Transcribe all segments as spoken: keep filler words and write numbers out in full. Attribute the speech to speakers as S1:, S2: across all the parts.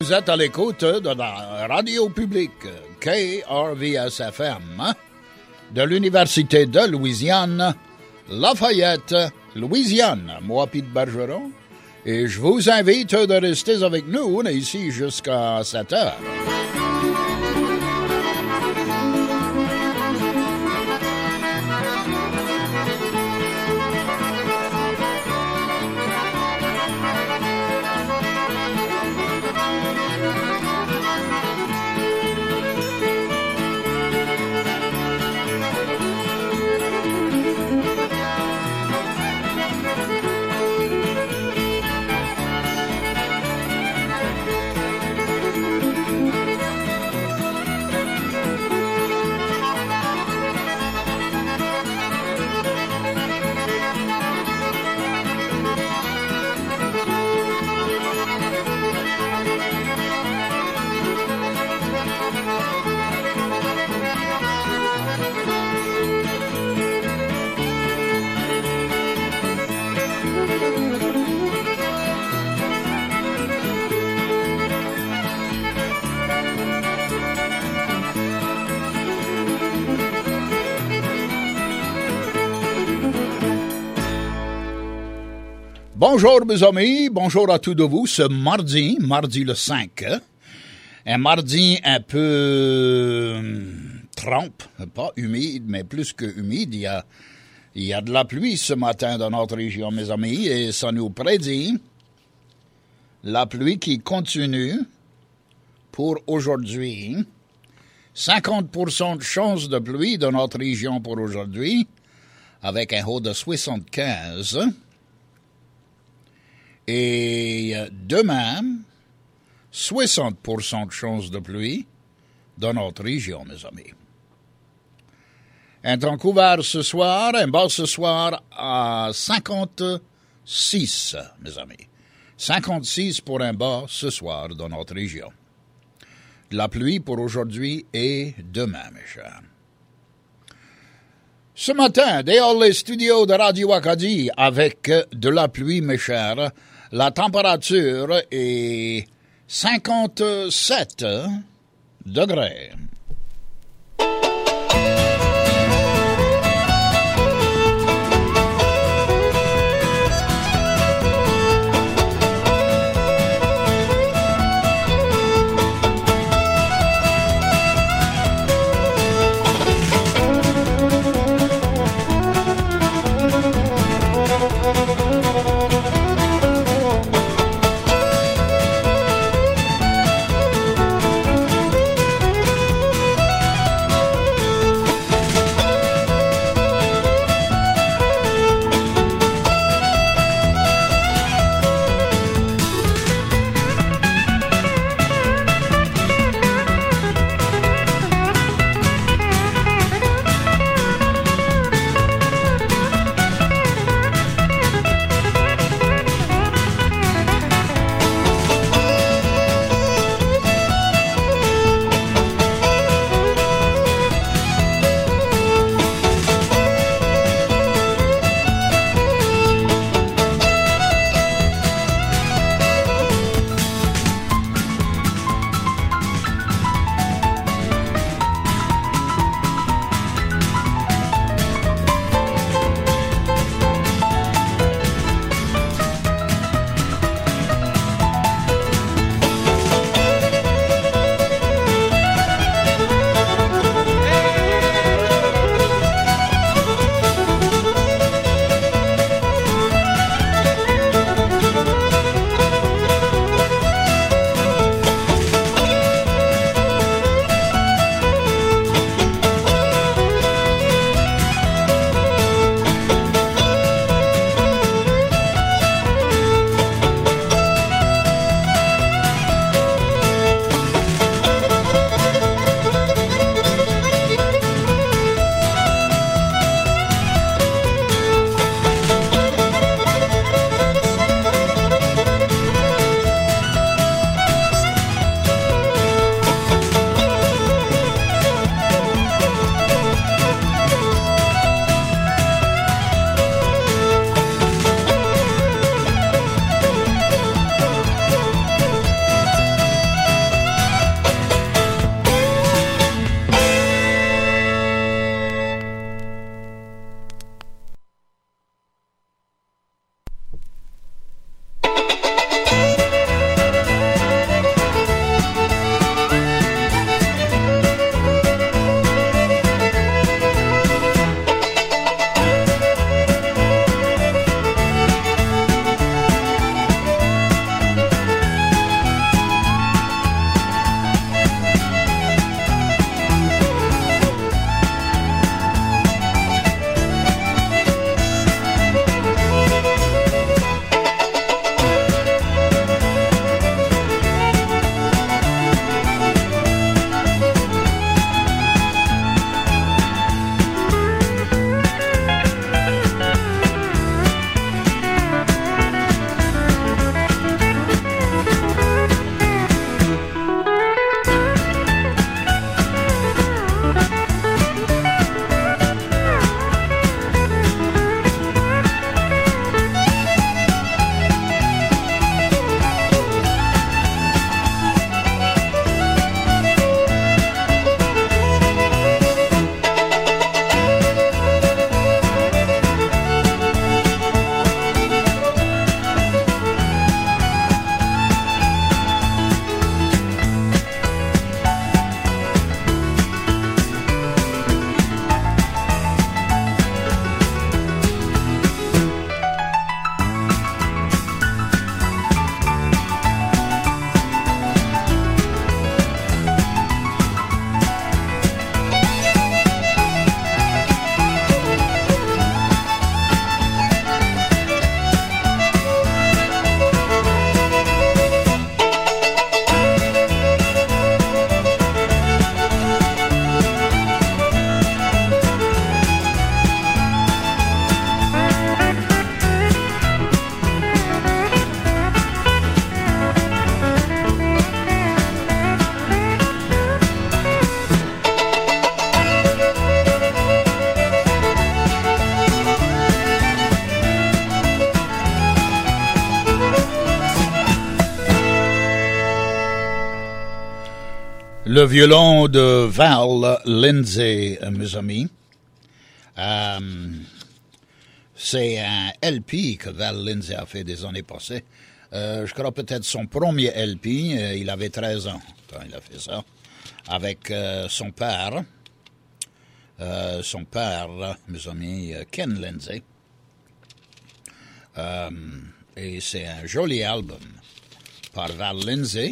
S1: vous êtes à l'écoute de la radio publique K R V S F M de l'Université de Louisiane, Lafayette, Louisiane. Moi, Pete Bergeron, et je vous invite de rester avec nous. On est ici jusqu'à sept heures. Bonjour mes amis, bonjour à tous de vous ce mardi, mardi le cinq, un mardi un peu euh, trempe, pas humide, mais plus que humide. Il y a, il y a de la pluie ce matin dans notre région mes amis, et ça nous prédit la pluie qui continue pour aujourd'hui. cinquante pour cent de chance de pluie dans notre région pour aujourd'hui, avec un haut de soixante-quinze. Et demain, soixante pour cent de chances de pluie dans notre région, mes amis. Un temps couvert ce soir, un bas ce soir à cinquante-six, mes amis. cinquante-six pour un bas ce soir dans notre région. La pluie pour aujourd'hui et demain, mes chers. Ce matin, dehors les studios de Radio Acadie avec de la pluie, mes chers. La température est cinquante-sept degrés. Le violon de Val Lindsay, mes amis. Euh, c'est un L P que Val Lindsay a fait des années passées. Euh, je crois peut-être son premier L P, euh, il avait treize ans quand il a fait ça, avec euh, son père, euh, son père, mes amis, Ken Lindsay. Euh, et c'est un joli album par Val Lindsay,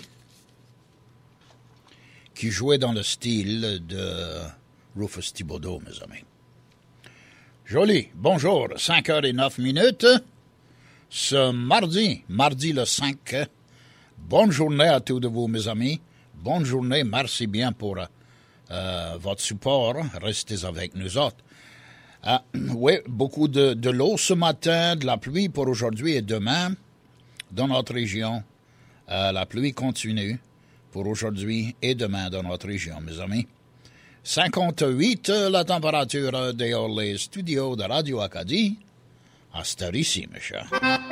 S1: qui jouait dans le style de Rufus Thibodeau, mes amis. Joli. Bonjour. cinq heures et neuf minutes. Ce mardi, mardi le cinq. Bonne journée à tous de vous, mes amis. Bonne journée. Merci bien pour euh, votre support. Restez avec nous autres. Ah, oui, beaucoup de, de l'eau ce matin, de la pluie pour aujourd'hui et demain dans notre région. Euh, la pluie continue pour aujourd'hui et demain dans notre région, mes amis. cinquante-huit, la température dehors les studios de Radio Acadie. À cette heure ici, mes chers.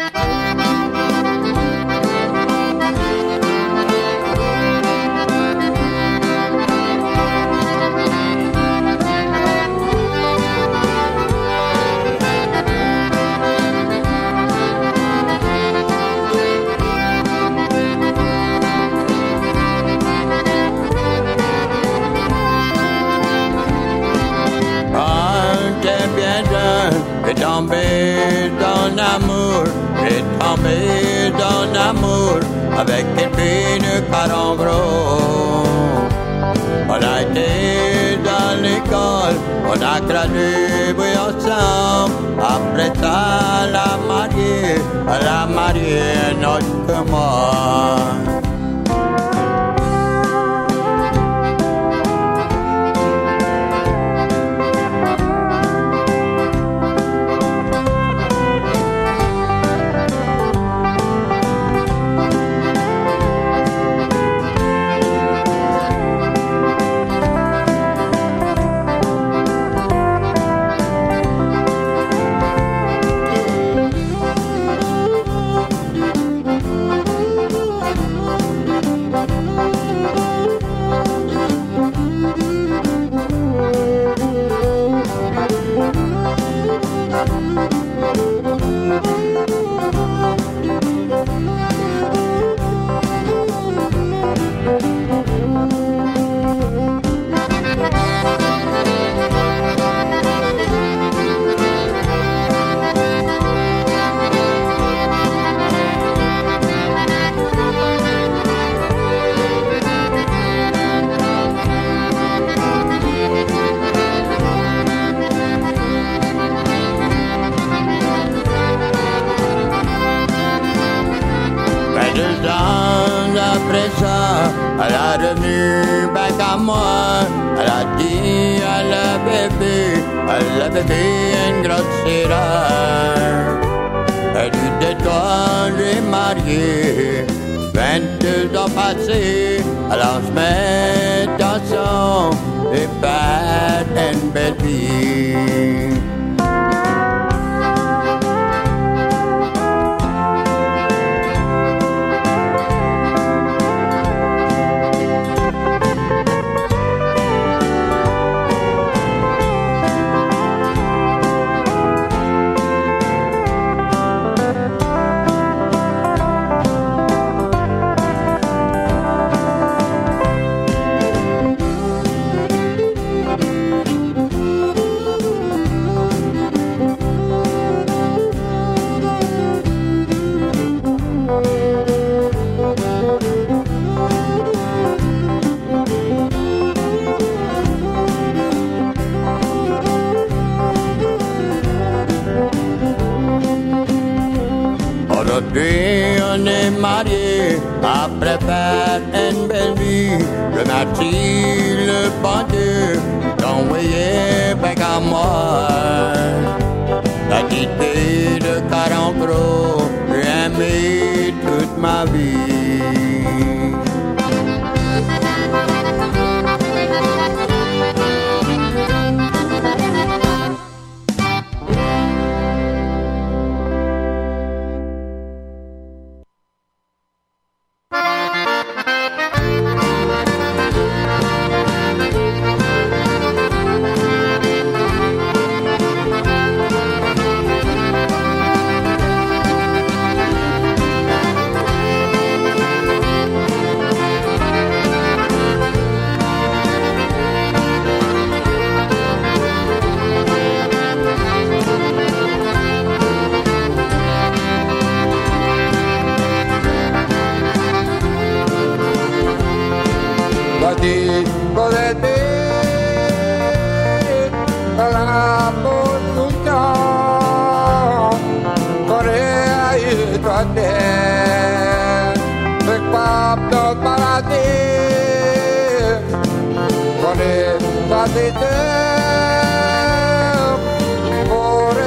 S2: Tombé dans l'amour, j'ai tombé dans l'amour avec une fille de quarante gros. On a été dans l'école, on a gradué ensemble. Après ça, la mariée, la mariée, notre que moi. Elle a revenu back à moi. Elle a dit à la bébé, à la bébé une grosse sirène. Elle dit de toi, j'ai marié. vingt-deux ans passés, alors je mets dans son et faire une belle vie. Aujourd'hui on est mariés, après faire une belle vie. Je remercie le bon Dieu d'envoyer avec à moi. La petite fille de quarante gros, j'ai aimé toute ma vie. Bati Bodete La Botuta Korea Yutade Bekpap Dot Parade Korea Badete Por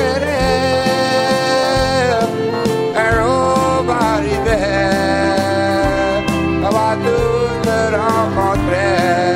S2: esperar Ero Baride Abatu Te rencontré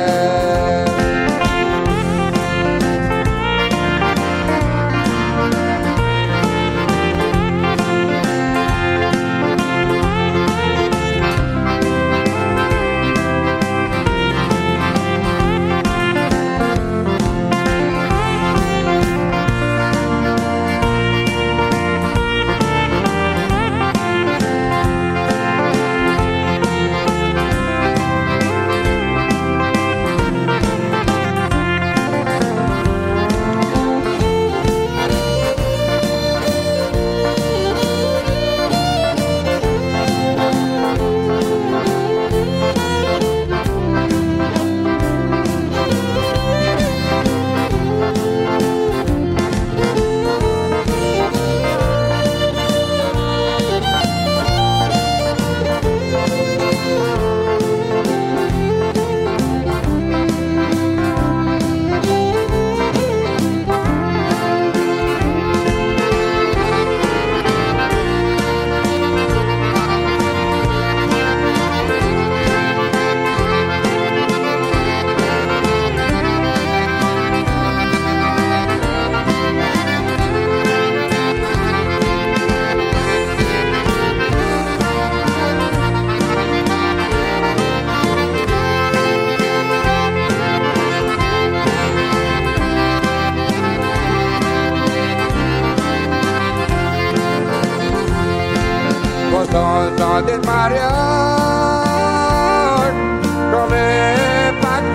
S2: Dans des mariages, dans les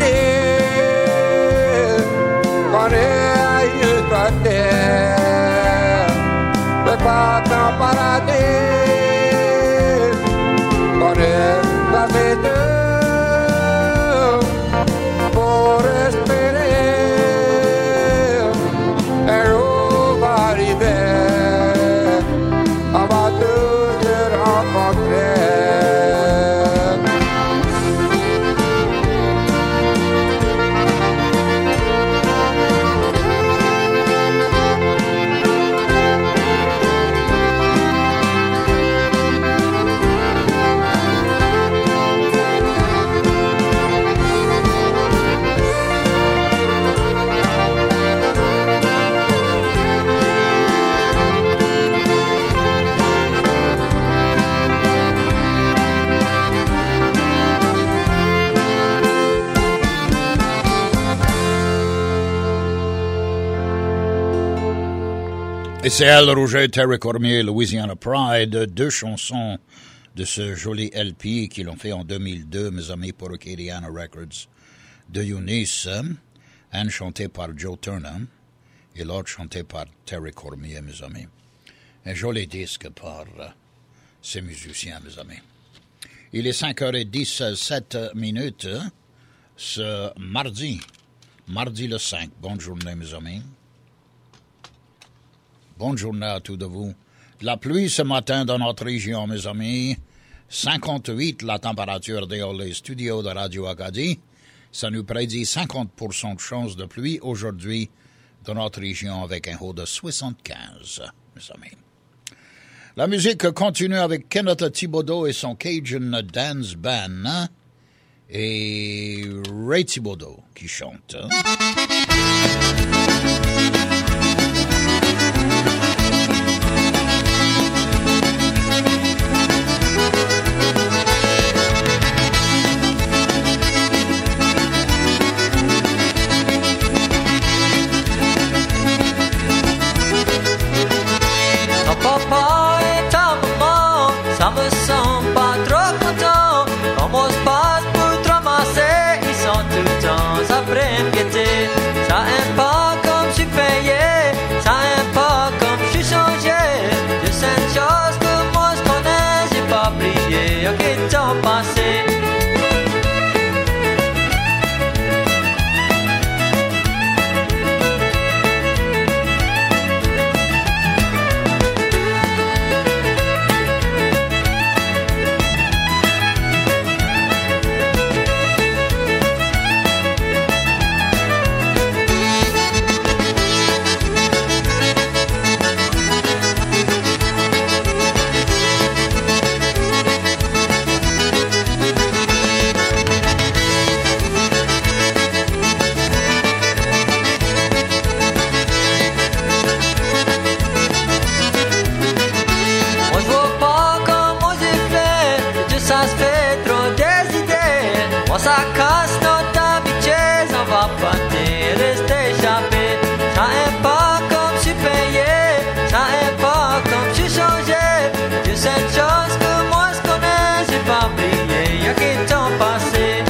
S2: pâtés, dans les aïeux de terre, le patin paradis, dans les pâtés pour espérer un jour va arriver.
S1: Et c'est Al Rouget, Terry Cormier, Louisiana Pride, deux chansons de ce joli L P qu'ils ont fait en deux mille deux, mes amis, pour Acadiana Records, de Eunice, un chanté par Joe Turner et l'autre chanté par Terry Cormier, mes amis. Un joli disque par uh, ces musiciens, mes amis. Il est cinq heures dix-sept minutes ce mardi, mardi le cinq. Bonne journée, mes amis. Bonne journée à tous de vous. De la pluie ce matin dans notre région, mes amis. cinquante-huit la température dans les studios de Radio Acadie. Ça nous prédit cinquante pour cent de chance de pluie aujourd'hui dans notre région avec un haut de soixante-quinze, mes amis. La musique continue avec Kenneth Thibodeau et son Cajun Dance Band et Ray Thibodeau qui chante.
S3: Ça me semble pas trop content. Comment se passe pour te ramasser? Ils sont tout le temps après me guetter. Ça aime pas comme tu fais ça casse notre amitié, on va pas te rester échappé. Ça est pas comme tu payais, ça est pas comme tu changeais. Tu sais une chose que moi je connais, j'ai pas oublié, y'a qui t'ont passé.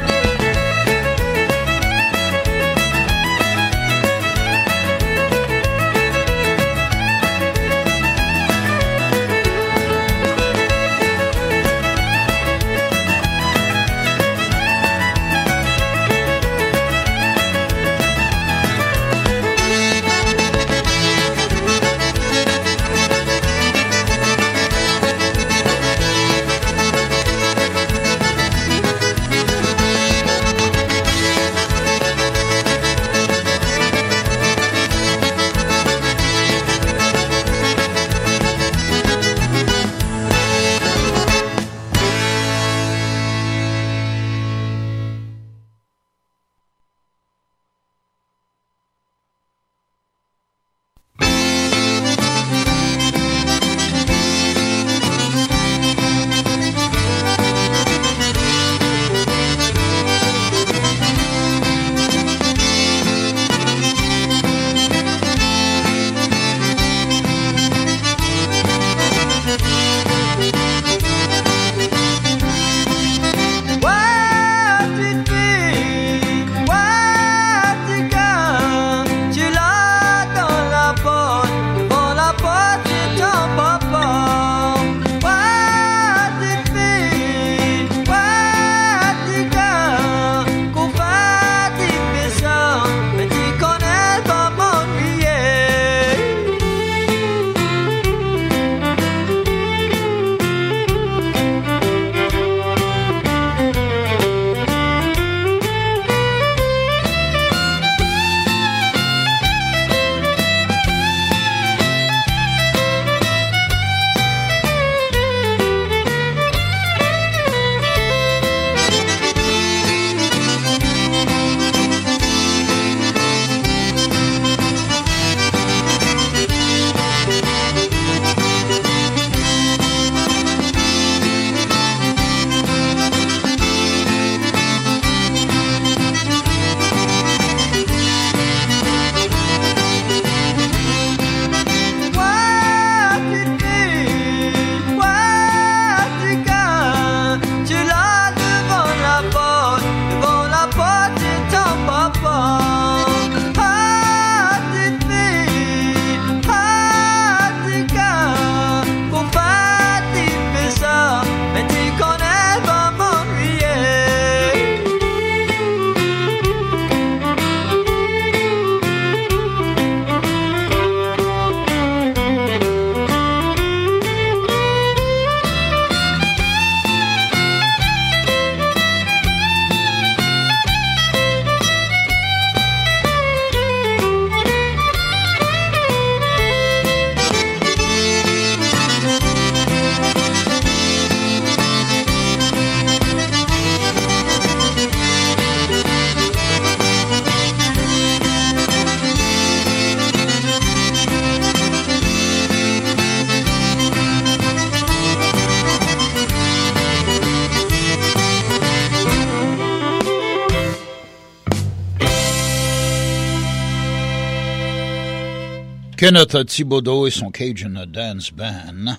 S1: Kenneth Thibodeau et son Cajun Dance Band,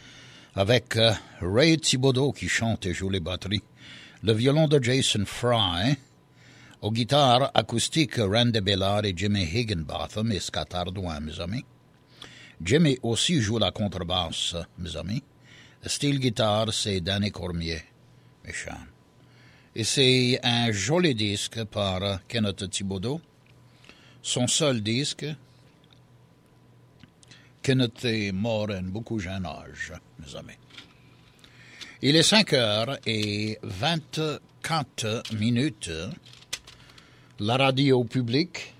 S1: avec euh, Ray Thibodeau qui chante et joue les batteries, le violon de Jason Fry, aux guitares acoustiques Randy Bellard et Jimmy Higginbotham et Scott Ardouin, mes amis. Jimmy aussi joue la contrebasse, mes amis. Le style guitare, c'est Danny Cormier, mes chums. Et c'est un joli disque par euh, Kenneth Thibodeau, son seul disque. Kenneth est mort à un beaucoup jeune âge, mes amis. Il est cinq heures et vingt-quatre minutes. La radio publique.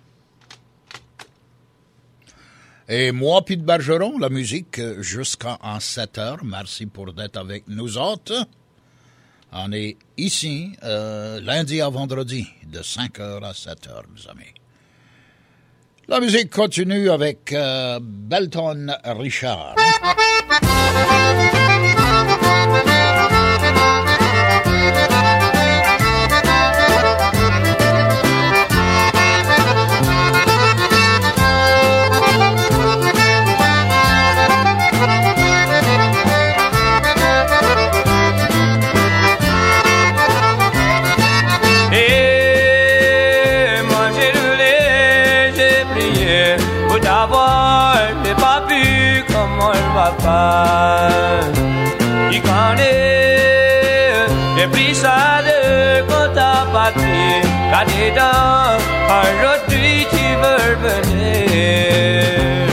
S1: Et moi, Pete Bergeron, la musique jusqu'à sept heures. Merci pour d'être avec nous autres. On est ici euh, lundi à vendredi de cinq heures à sept heures, mes amis. La musique continue avec euh, Belton Richard.
S4: papa il connaît les brisades quand t'as parti quand t'es dans un retour tu veux venir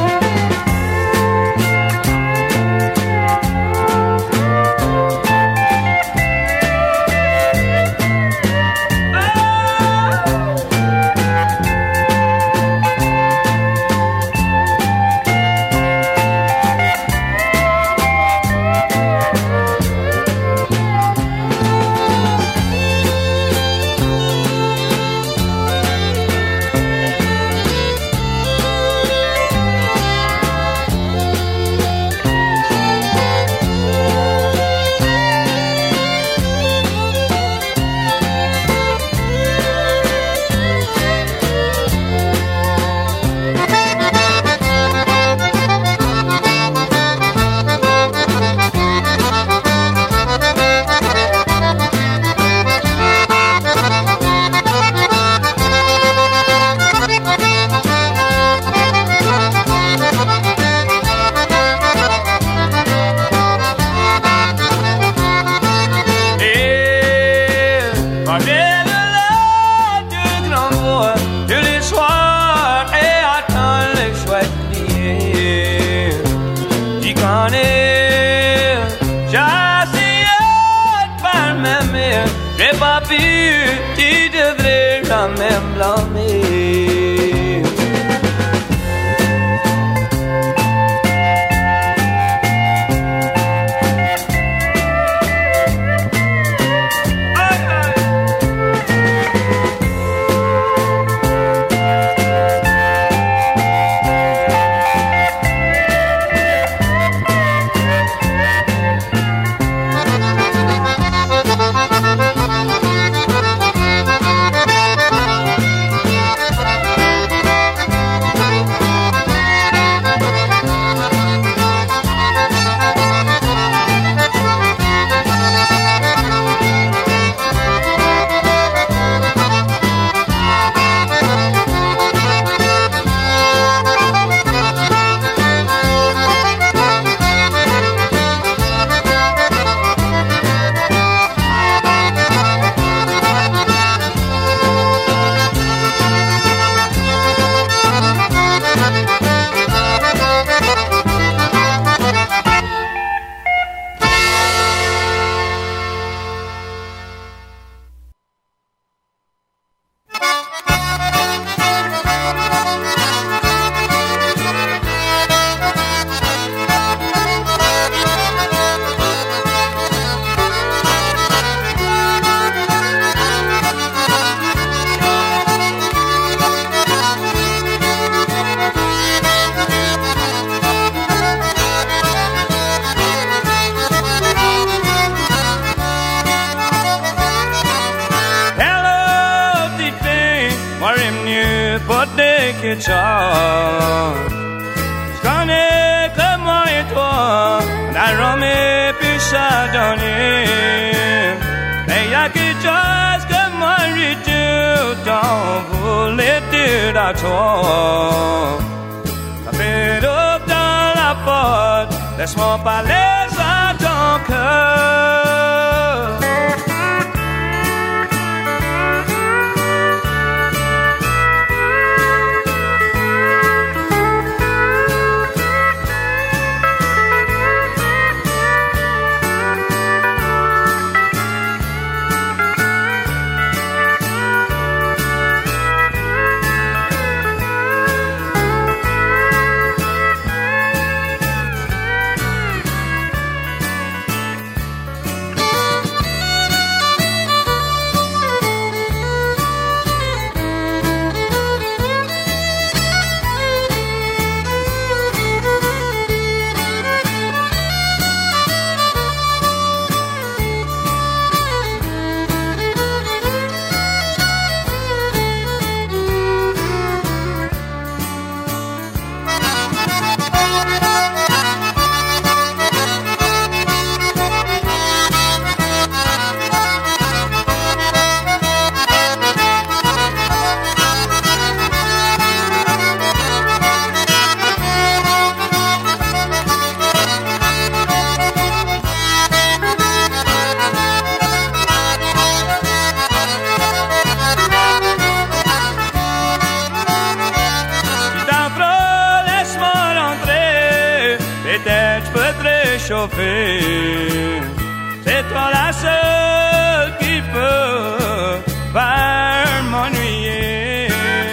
S5: Laisse-moi parler à ton cœur. réchauffer. C'est toi la seule qui peut faire m'ennuyer.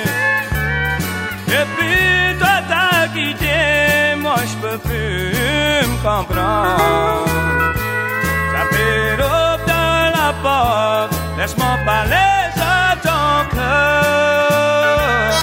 S5: Depuis toi t'as quitté, moi je peux plus me comprendre. Ça fait l'aube dans la porte, laisse-moi parler à ton cœur.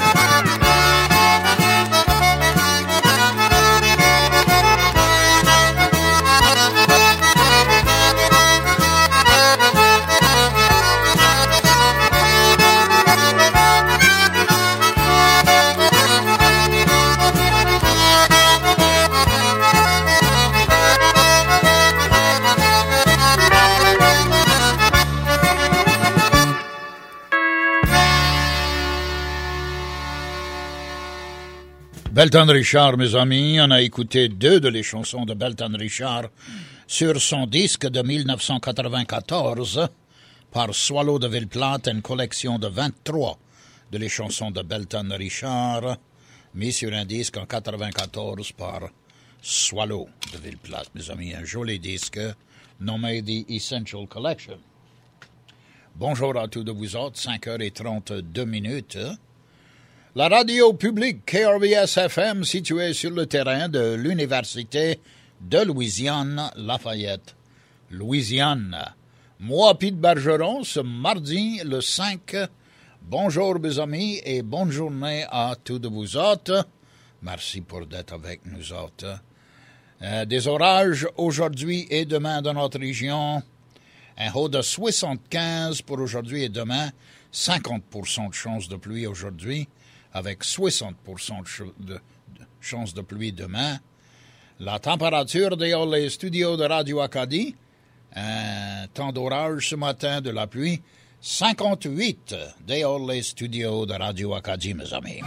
S1: Belton Richard, mes amis, on a écouté deux de les chansons de Belton Richard sur son disque de mille neuf cent quatre-vingt-quatorze par Swallow de Villeplate, une collection de vingt-trois de les chansons de Belton Richard, mis sur un disque en quatre-vingt-quatorze par Swallow de Villeplate, mes amis, un joli disque nommé The Essential Collection. Bonjour à tous de vous autres, cinq heures trente-deux minutes. La radio publique K R V S F M située sur le terrain de l'Université de Louisiane Lafayette, Louisiane. Moi, Pete Bergeron, ce mardi le cinq. Bonjour mes amis et bonne journée à tous de vous autres. Merci pour d'être avec nous autres. Euh, des orages aujourd'hui et demain dans notre région. Un haut de soixante-quinze pour aujourd'hui et demain. cinquante pour cent de chance de pluie aujourd'hui, avec soixante pour cent de, ch- de, de chance de pluie demain. La température dehors les studios de Radio Acadie, un temps d'orage ce matin, de la pluie, cinquante-huit dehors les studios de Radio Acadie, mes amis.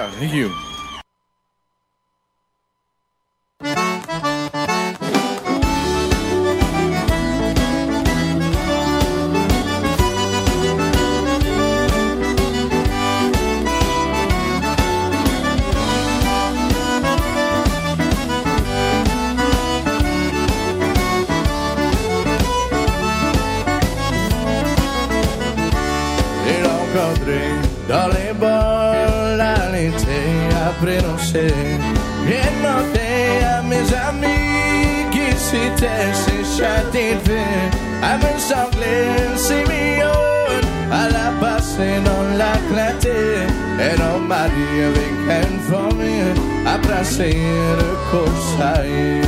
S5: right, thank you.
S6: Dans les bols à l'été, après non c'est j'ai demandé à mes amis qui c'était ces châtés de vie. À me sangler, c'est mignon, à la passer dans la clarté. Et non mari avec une famille, à brasser le corsaille.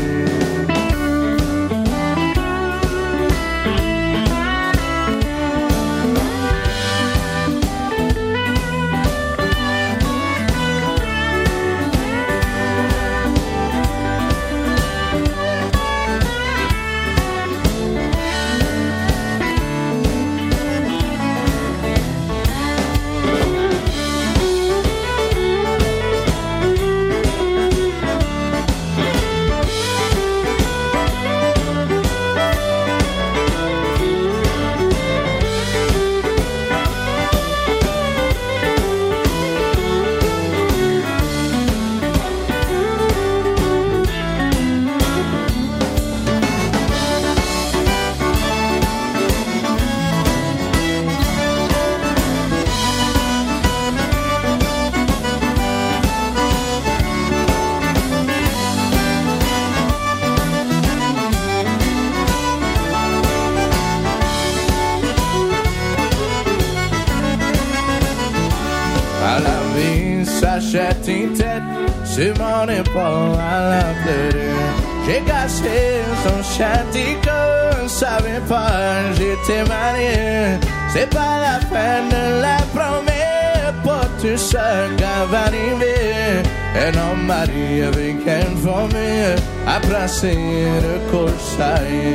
S6: S'achète une tête sur mon épaule à la pleure. J'ai cassé son châtiment, savais pas, j'étais marié. C'est pas la peine de la promettre, pas tout ça qui va arriver. Un homme marié avec une famille, à brasser le corsaille.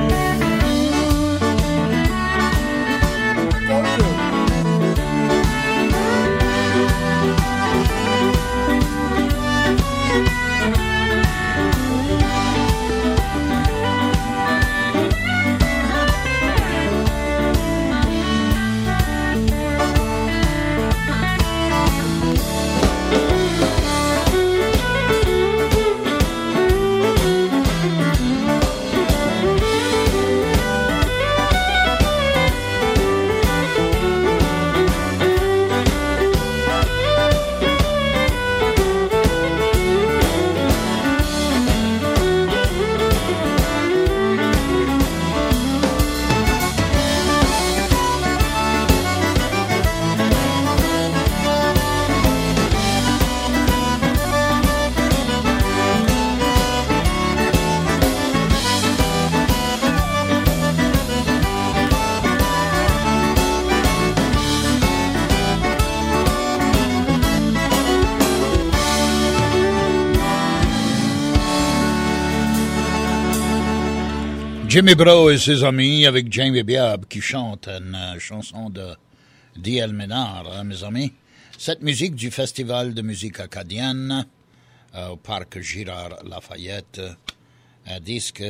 S1: Jimmy Bro et ses amis avec Jamie Biab qui chante une euh, chanson de D L Ménard, hein, mes amis. Cette musique du Festival de musique acadienne euh, au parc Girard Lafayette, un disque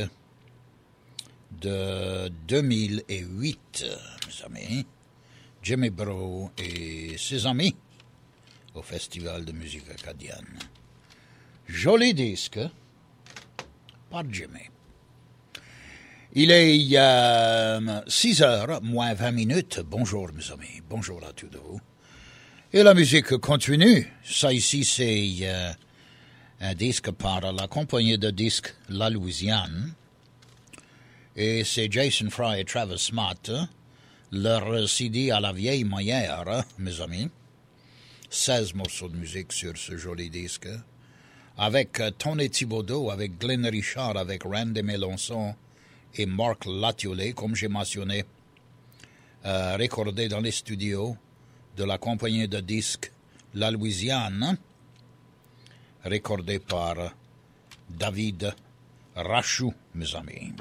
S1: de deux mille huit, mes amis. Jimmy Bro et ses amis au Festival de musique acadienne. Joli disque par Jimmy. Il est euh, six heures moins vingt minutes. Bonjour mes amis, bonjour à tous de vous. Et la musique continue. Ça ici c'est euh, un disque par la compagnie de disques La Louisiane. Et c'est Jason Fry et Travis Smatt. Leur C D à la vieille manière, mes amis. seize morceaux de musique sur ce joli disque. Avec Tony Thibodeau, avec Glenn Richard, avec Randy Mélenchon et Marc Latiolet, comme j'ai mentionné, euh, recordé dans les studios de la compagnie de disques La Louisiane, recordé par David Rachou, mes amis.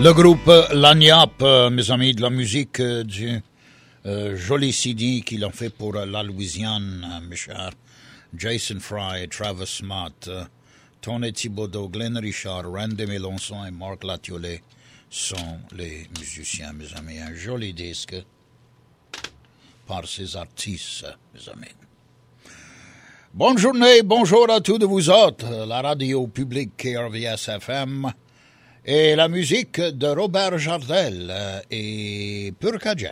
S1: Le groupe Lagniappe, euh, mes amis, de la musique euh, du euh, joli C D qu'ils ont fait pour euh, la Louisiane, euh, mes chers. Jason Fry, Travis Smott, euh, Tony Thibodeau, Glenn Richard, Randy Mélenchon et Marc Latiolet sont les musiciens, mes amis. Un joli disque par ces artistes, mes amis. Bonne journée, bonjour à tous de vous autres. La radio publique K R V S F M et la musique de Robert Jardel et Purkadjan.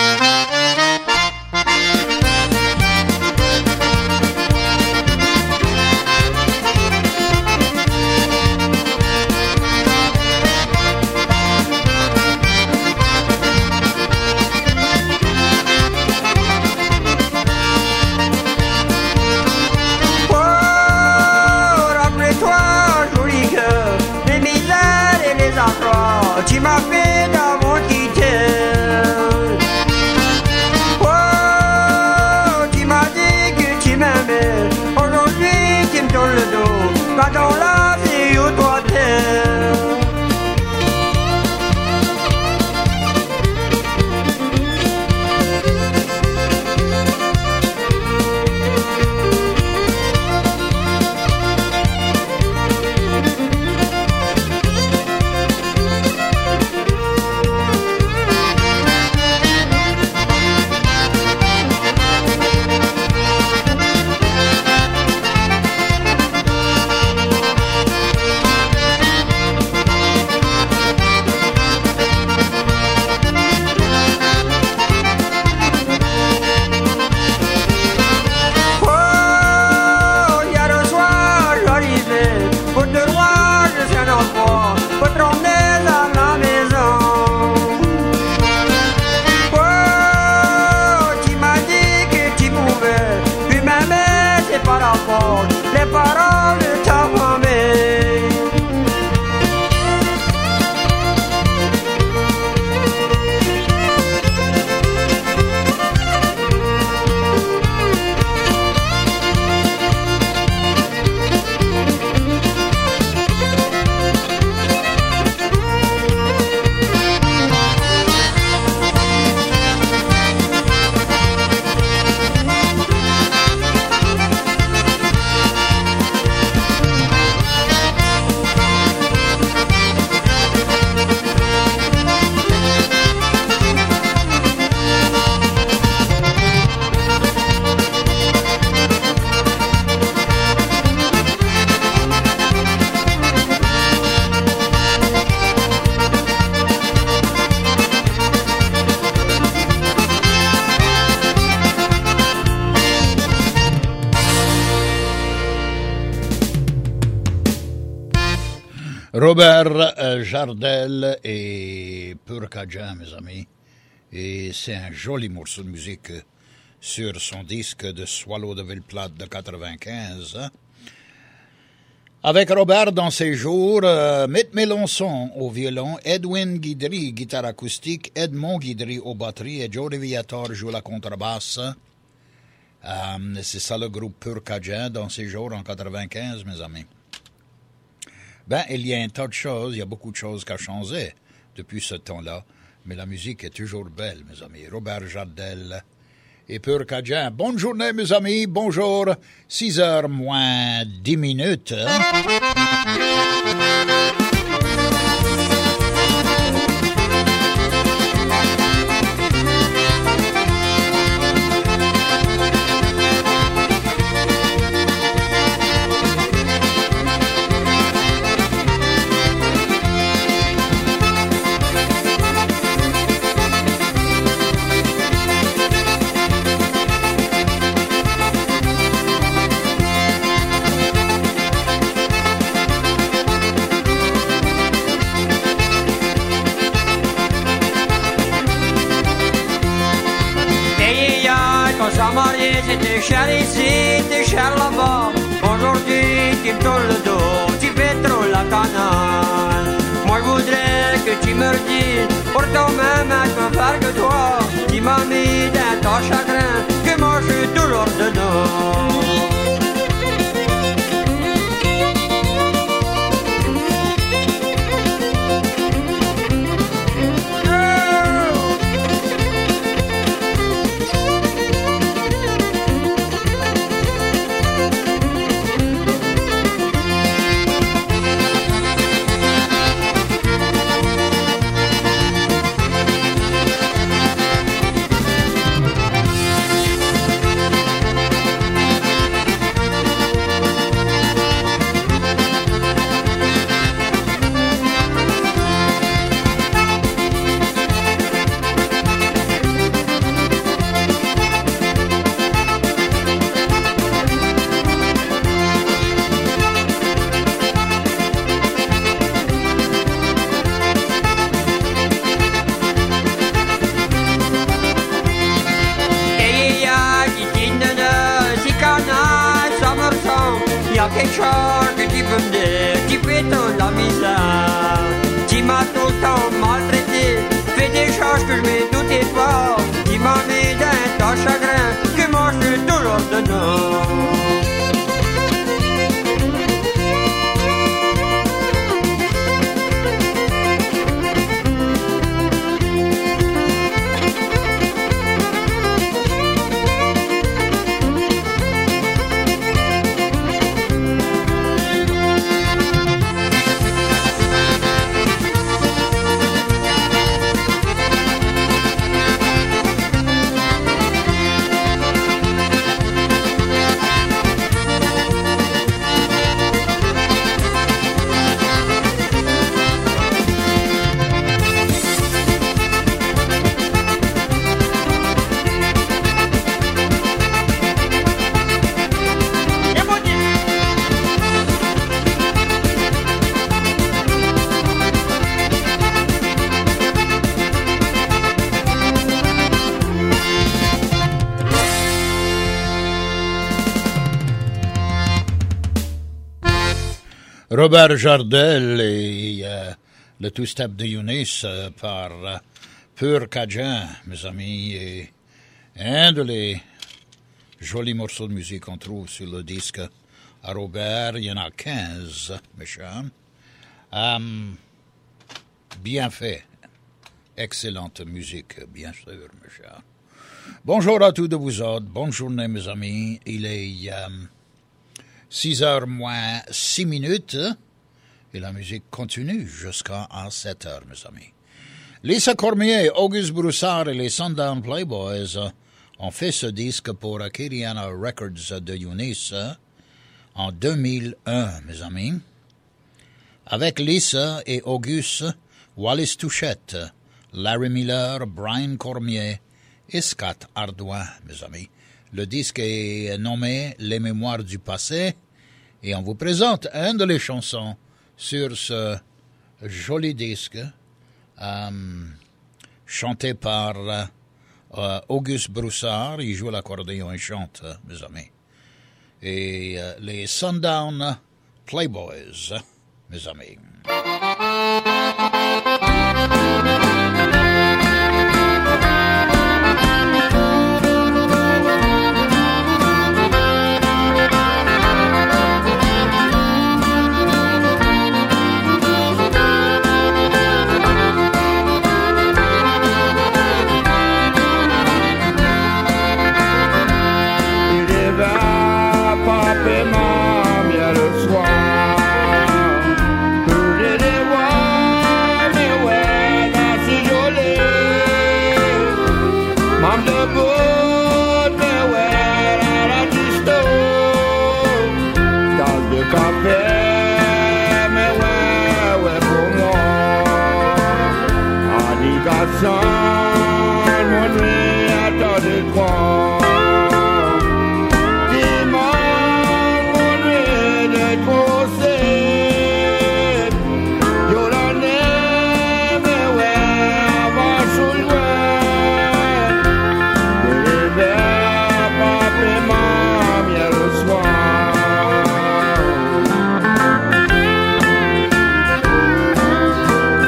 S7: Tu m'as fait d'avoir quitté. Oh, tu m'as dit que tu m'aimais. Aujourd'hui, tu me tournes le dos. Quand on l'a vu, où toi t'es.
S1: Robert euh, Jardel et Purkadjan, mes amis. Et c'est un joli morceau de musique euh, sur son disque de Swallow de Ville-Plate de quatre-vingt-quinze. Hein? Avec Robert dans ses jours, euh, Mitt Mélenchon au violon, Edwin Guidry, guitare acoustique, Edmond Guidry aux batteries et Joe Riviator joue la contrebasse. Euh, c'est ça le groupe Purkadjan dans ses jours en quatre-vingt-quinze, mes amis. Ben, il y a un tas de choses, il y a beaucoup de choses qui ont changé depuis ce temps-là, mais la musique est toujours belle, mes amis. Robert Jardel et Purkadjan. Bonne journée, mes amis, bonjour. six heures moins dix minutes.
S7: T'es cher ici, t'es cher là-bas. Aujourd'hui, tu me tournes le dos, tu fais trop la canane. Moi, je voudrais que tu me redises, pour toi-même, je peux faire que toi. Tu m'as mis dans ton chagrin, que moi, je suis toujours dedans. choses que tu peux me dire, tu fais toute la misère. Tu m'as tout le temps maltraité, fais des choses que je me doutais pas. Tu m'as mis dans ton chagrin, que moi je suis toujours dedans.
S1: Robert Jardel et euh, le two-step de Eunice euh, par euh, Pur Cajun, mes amis, et un de les jolis morceaux de musique qu'on trouve sur le disque à Robert. Il y en a quinze, mes chers. Um, bien fait. Excellente musique, bien sûr, mes chers. Bonjour à tous de vous autres. Bonne journée, mes amis. Il est... Um, six heures moins six minutes, et la musique continue jusqu'à sept heures, mes amis. Lisa Cormier, Auguste Broussard et les Sundown Playboys ont fait ce disque pour Acadiana Records de Eunice en deux mille un, mes amis. Avec Lisa et Auguste, Wallis Touchette, Larry Miller, Brian Cormier et Scott Ardouin, mes amis. Le disque est nommé « Les Mémoires du passé » et on vous présente une de les chansons sur ce joli disque euh, chanté par euh, Auguste Broussard. Il joue l'accordéon et chante, mes amis. Et euh, les Sundown Playboys, mes amis.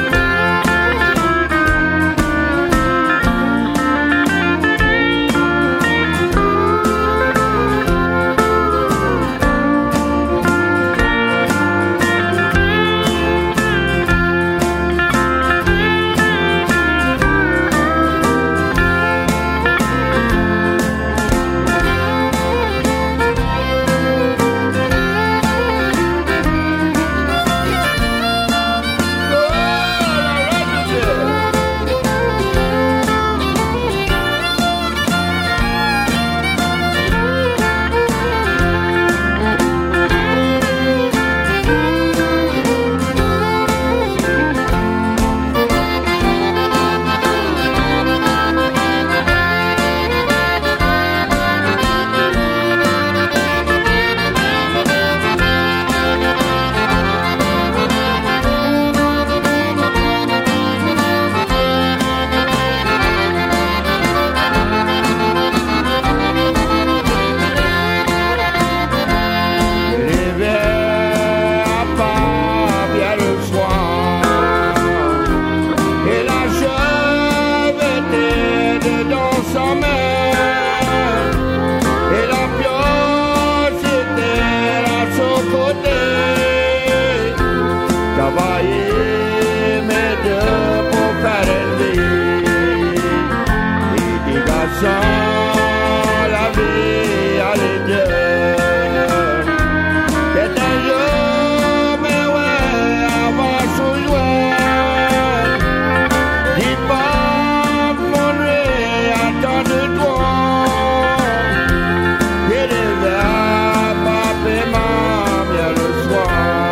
S8: Thank
S6: sans la vie à l'idée. C'est un jour, mais ouais, avant sous jouer. Dis pas, mon ré, attends de toi. Et les verres, papa et maman, bien le soir.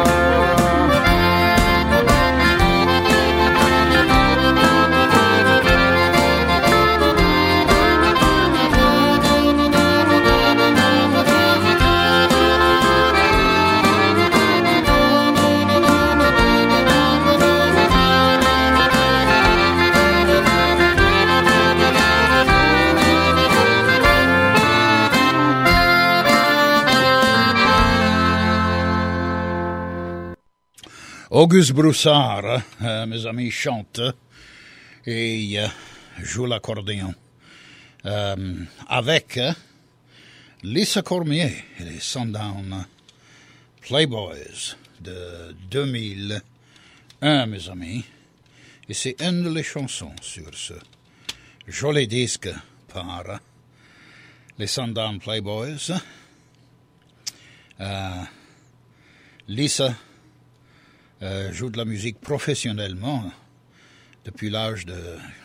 S1: Auguste Broussard, euh, mes amis, chante et euh, joue l'accordéon euh, avec euh, Lisa Cormier et les Sundown Playboys de deux mille un, mes amis. Et c'est une des chansons sur ce joli disque par les Sundown Playboys. Euh, Lisa Euh, joue de la musique professionnellement depuis l'âge de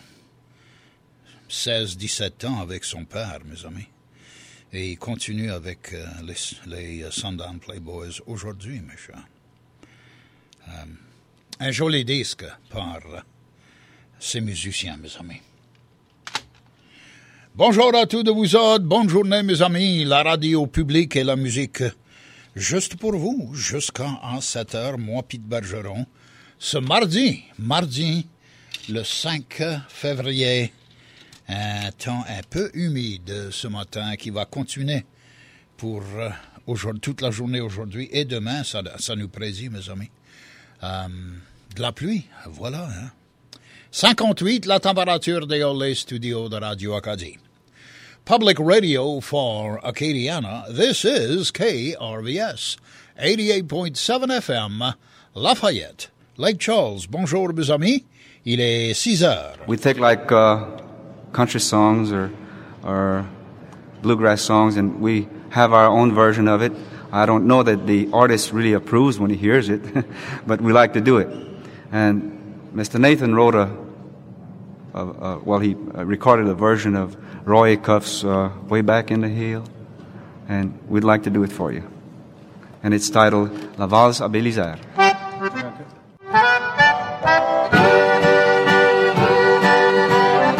S1: seize dix-sept ans avec son père, mes amis. Et il continue avec euh, les, les uh, Sundown Playboys aujourd'hui, mes chers. Euh, un joli disque par uh, ces musiciens, mes amis. Bonjour à tous de vous autres, bonne journée, mes amis. La radio publique et la musique juste pour vous, jusqu'à sept heures, moi, Pete Bergeron, ce mardi, mardi, le cinq février, un temps un peu humide ce matin qui va continuer pour euh, aujourd'hui, toute la journée aujourd'hui et demain, ça, ça nous prédit, mes amis. Euh, de la pluie, voilà. Hein. cinquante-huit, la température des Olé Studios de Radio Acadie. Public radio for Acadiana, this is K R V S, eighty-eight point seven F M, Lafayette, Lake Charles. Bonjour, mes amis. Il est six heures.
S8: We take like uh, country songs or, or bluegrass songs, and we have our own version of it. I don't know that the artist really approves when he hears it, but we like to do it. And Mister Nathan wrote a, a, a well, he recorded a version of Roy Acuff's uh, Way Back in the Hill, and we'd like to do it for you. And it's titled La Valse à Bélisaire.